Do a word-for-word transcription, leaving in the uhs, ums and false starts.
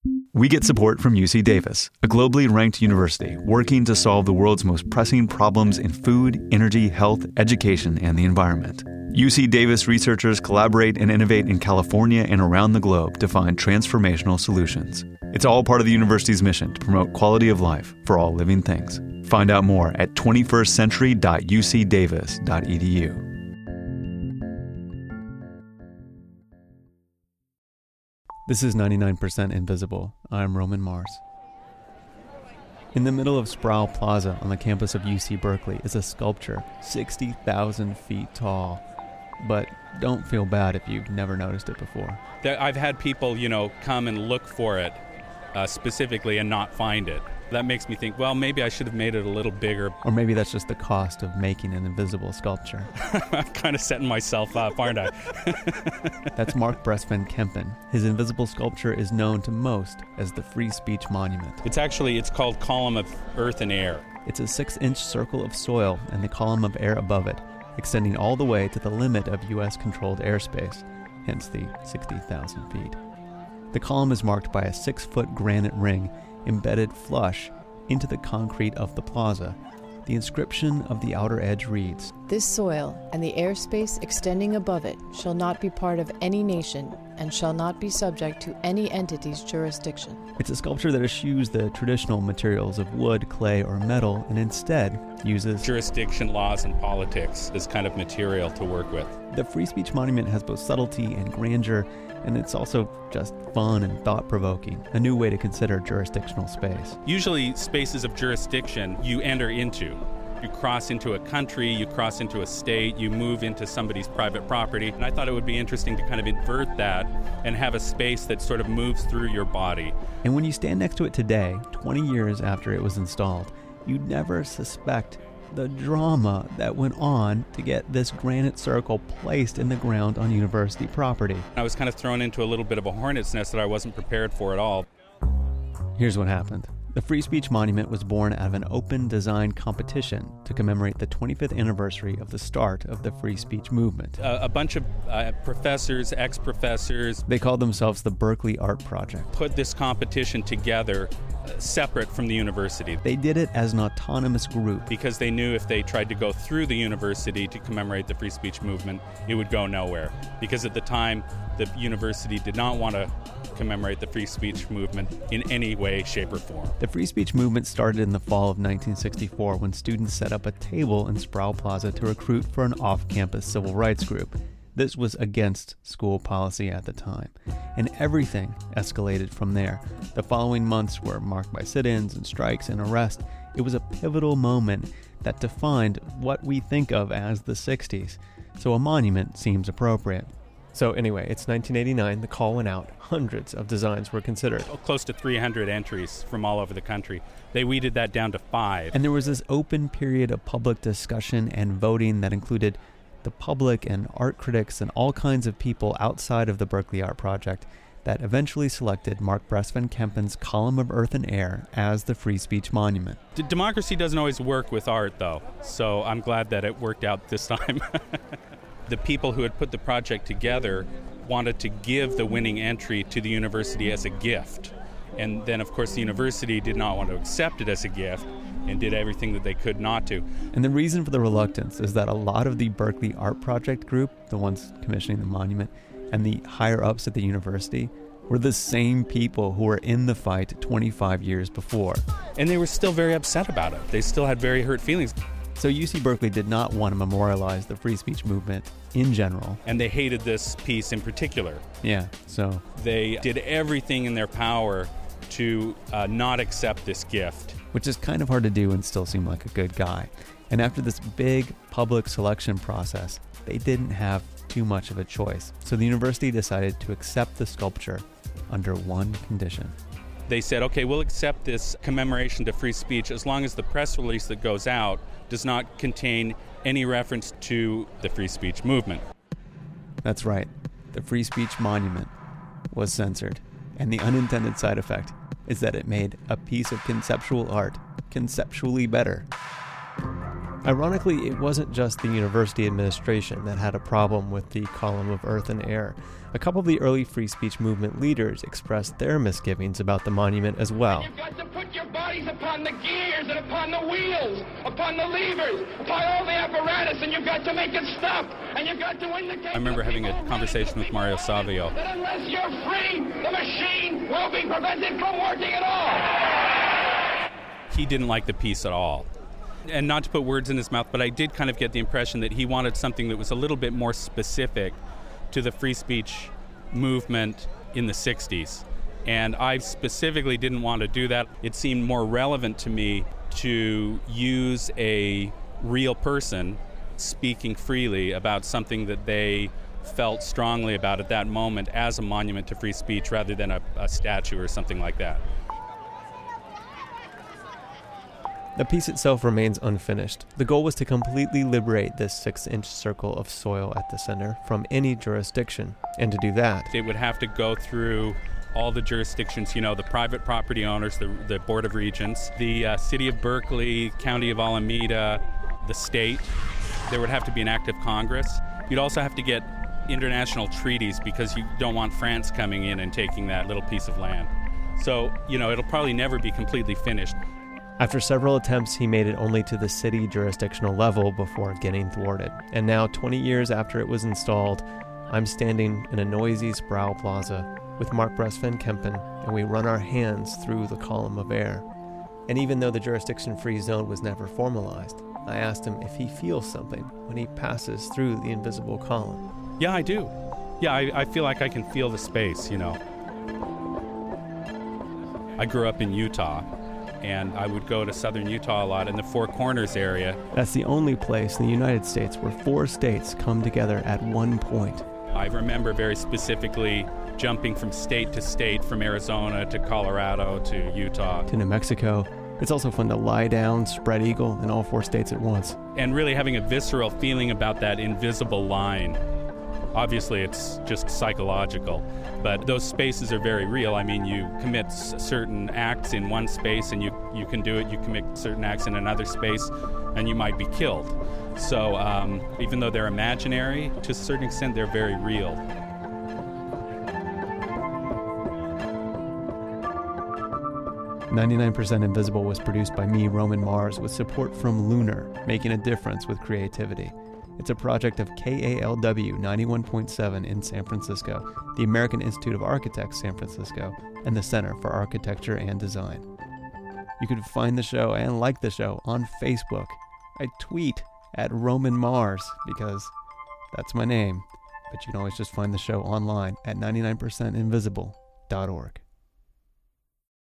We get support from U C Davis, a globally ranked university working to solve the world's most pressing problems in food, energy, health, education, and the environment. U C Davis researchers collaborate and innovate in California and around the globe to find transformational solutions. It's all part of the university's mission to promote quality of life for all living things. Find out more at twenty-first century dot u c davis dot e d u. This is ninety-nine percent Invisible. I'm Roman Mars. In the middle of Sproul Plaza on the campus of U C Berkeley is a sculpture sixty thousand feet tall. But don't feel bad if you've never noticed it before. I've had people, you know, come and look for it uh, specifically and not find it. That makes me think, well, maybe I should have made it a little bigger. Or maybe that's just the cost of making an invisible sculpture. I'm kind of setting myself up, aren't I? That's Mark Brest-Van Kempen. His invisible sculpture is known to most as the Free Speech Monument. It's actually, it's called Column of Earth and Air. It's a six-inch circle of soil and the column of air above it, extending all the way to the limit of U S-controlled airspace, hence the sixty thousand feet. The column is marked by a six-foot granite ring embedded flush into the concrete of the plaza. The inscription of the outer edge reads, "This soil and the airspace extending above it shall not be part of any nation and shall not be subject to any entity's jurisdiction." It's a sculpture that eschews the traditional materials of wood, clay, or metal and instead uses jurisdiction, laws, and politics as kind of material to work with. The Free Speech Monument has both subtlety and grandeur, and it's also just fun and thought-provoking, a new way to consider jurisdictional space. Usually spaces of jurisdiction you enter into. You cross into a country, you cross into a state, you move into somebody's private property. And I thought it would be interesting to kind of invert that and have a space that sort of moves through your body. And when you stand next to it today, twenty years after it was installed, you'd never suspect the drama that went on to get this granite circle placed in the ground on university property. I was kind of thrown into a little bit of a hornet's nest that I wasn't prepared for at all. Here's what happened. The Free Speech Monument was born out of an open design competition to commemorate the twenty-fifth anniversary of the start of the free speech movement. Uh, a bunch of uh, professors, ex-professors, they called themselves the Berkeley Art Project, put this competition together uh, separate from the university. They did it as an autonomous group because they knew if they tried to go through the university to commemorate the free speech movement, it would go nowhere. Because at the time, the university did not want to commemorate the free speech movement in any way, shape, or form. The free speech movement started in the fall of nineteen sixty-four when students set up a table in Sproul Plaza to recruit for an off-campus civil rights group. This was against school policy at the time, and everything escalated from there. The following months were marked by sit-ins and strikes and arrests. It was a pivotal moment that defined what we think of as the sixties, so a monument seems appropriate. So anyway, it's nineteen eighty-nine, the call went out, hundreds of designs were considered. Close to three hundred entries from all over the country. They weeded that down to five. And there was this open period of public discussion and voting that included the public and art critics and all kinds of people outside of the Berkeley Art Project that eventually selected Mark Brest-Van Kempen's Column of Earth and Air as the Free Speech Monument. D- democracy doesn't always work with art, though, so I'm glad that it worked out this time. The people who had put the project together wanted to give the winning entry to the university as a gift. And then, of course, the university did not want to accept it as a gift and did everything that they could not to. And the reason for the reluctance is that a lot of the Berkeley Art Project group, the ones commissioning the monument, and the higher-ups at the university were the same people who were in the fight twenty-five years before. And they were still very upset about it. They still had very hurt feelings. So U C Berkeley did not want to memorialize the free speech movement in general. And they hated this piece in particular. Yeah, so... They did everything in their power to uh, not accept this gift. Which is kind of hard to do and still seem like a good guy. And after this big public selection process, they didn't have too much of a choice. So the university decided to accept the sculpture under one condition. They said, okay, we'll accept this commemoration to free speech as long as the press release that goes out does not contain any reference to the free speech movement. That's right. The Free Speech Monument was censored. And the unintended side effect is that it made a piece of conceptual art conceptually better. Ironically, it wasn't just the university administration that had a problem with the column of earth and air. A couple of the early free speech movement leaders expressed their misgivings about the monument as well. You've got to put your bodies upon the gears and upon the wheels, upon the levers, upon all the apparatus, and you've got to make it stop, and you've got to indicate... I remember having a conversation with Mario Savio. That unless you're free, the machine will be prevented from working at all. He didn't like the piece at all. And not to put words in his mouth, but I did kind of get the impression that he wanted something that was a little bit more specific to the free speech movement in the sixties. And I specifically didn't want to do that. It seemed more relevant to me to use a real person speaking freely about something that they felt strongly about at that moment as a monument to free speech rather than a, a statue or something like that. The piece itself remains unfinished. The goal was to completely liberate this six-inch circle of soil at the center from any jurisdiction. And to do that, it would have to go through all the jurisdictions, you know, the private property owners, the, the Board of Regents, the uh, City of Berkeley, County of Alameda, the state. There would have to be an act of Congress. You'd also have to get international treaties because you don't want France coming in and taking that little piece of land. So, you know, it'll probably never be completely finished. After several attempts, he made it only to the city jurisdictional level before getting thwarted. And now, twenty years after it was installed, I'm standing in a noisy Sproul Plaza with Mark Bress Van Kempen, and we run our hands through the column of air. And even though the jurisdiction-free zone was never formalized, I asked him if he feels something when he passes through the invisible column. Yeah, I do. Yeah, I, I feel like I can feel the space, you know. I grew up in Utah, and I would go to southern Utah a lot in the Four Corners area. That's the only place in the United States where four states come together at one point. I remember very specifically jumping from state to state, from Arizona to Colorado to Utah. To New Mexico. It's also fun to lie down, spread eagle in all four states at once. And really having a visceral feeling about that invisible line. Obviously, it's just psychological, but those spaces are very real. I mean, you commit s- certain acts in one space, and you, you can do it. You commit certain acts in another space, and you might be killed. So um, even though they're imaginary, to a certain extent, they're very real. ninety-nine percent Invisible was produced by me, Roman Mars, with support from Lunar, making a difference with creativity. It's a project of K A L W ninety-one point seven in San Francisco, the American Institute of Architects San Francisco, and the Center for Architecture and Design. You can find the show and like the show on Facebook. I tweet at Roman Mars because that's my name, but you can always just find the show online at ninety-nine percent invisible dot org.